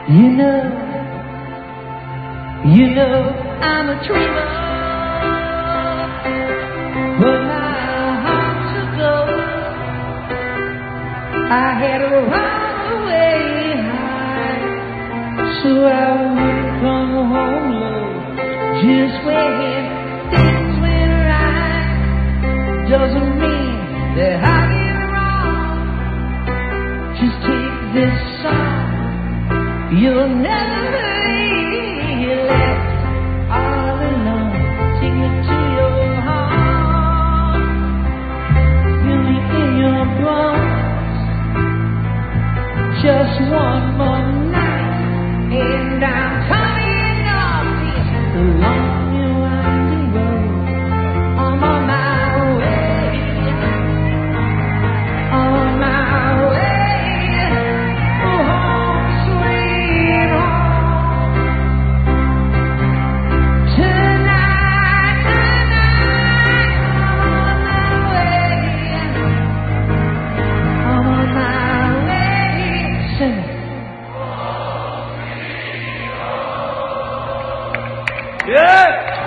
You know I'm a dreamer, but my heart's a gold. I had to run away high, so I wouldn't come home low. Just when things went right, doesn't mean that I did wrong. Just take this song, you'll never be left all alone. Take me to your heart, feel me in your arms. Just one more night, and I'm coming off this long and winding road. I'm on my way, on my way, home sweet home. Tonight, I'm on my way. Sing it. Yeah!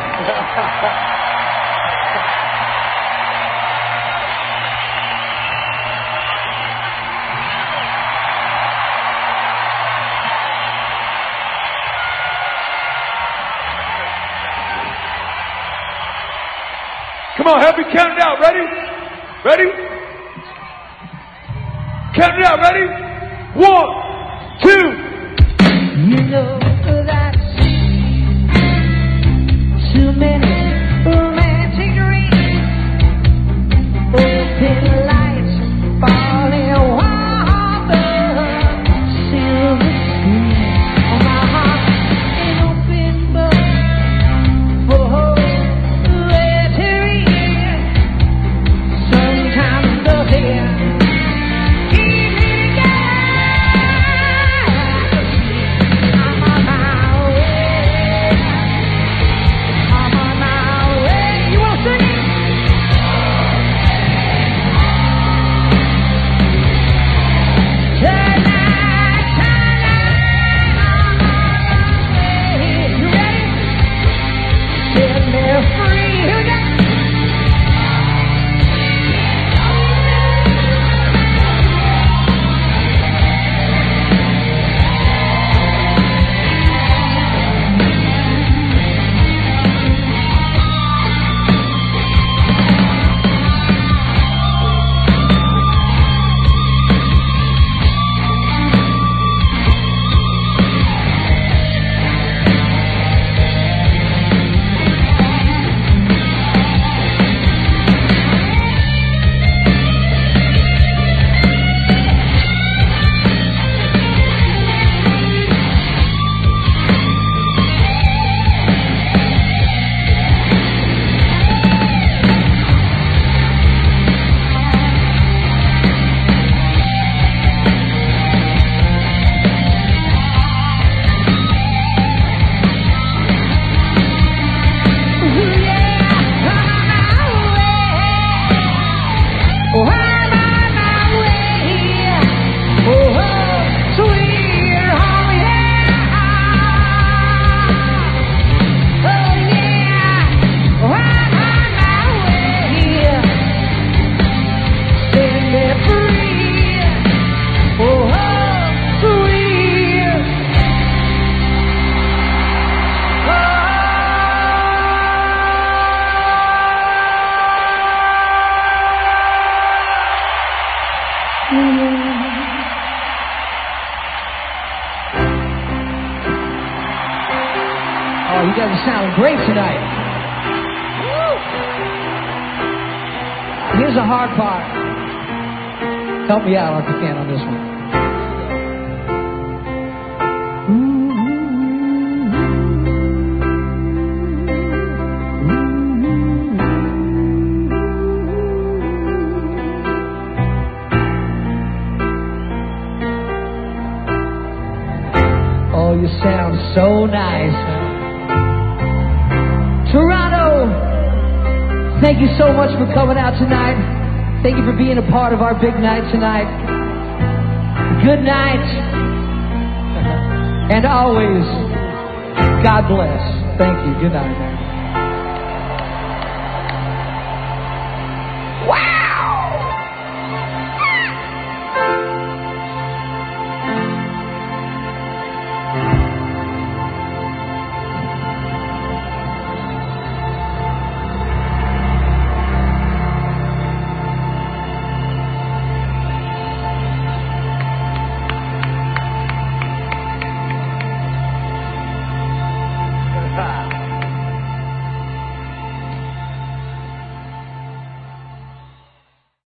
Come on, help me count it out. Ready? Ready? Count it out. Ready? 1, 2. You know that I've seen too many romantic dreams, open lights falling on the silver screen. On my heart, an open book for where to read. Sometimes nothing keeps me together. I'm on my way. I'm on my way. You want to sing it? Tonight, I'm on my way. You ready? Set me free. Here we go. Oh, you guys are sounding great tonight. Woo! Here's the hard part. Help me out if you can on this one. Oh, you sound so nice. Toronto, thank you so much for coming out tonight. Thank you for being a part of our big night tonight. Good night. And always, God bless. Thank you. Good night.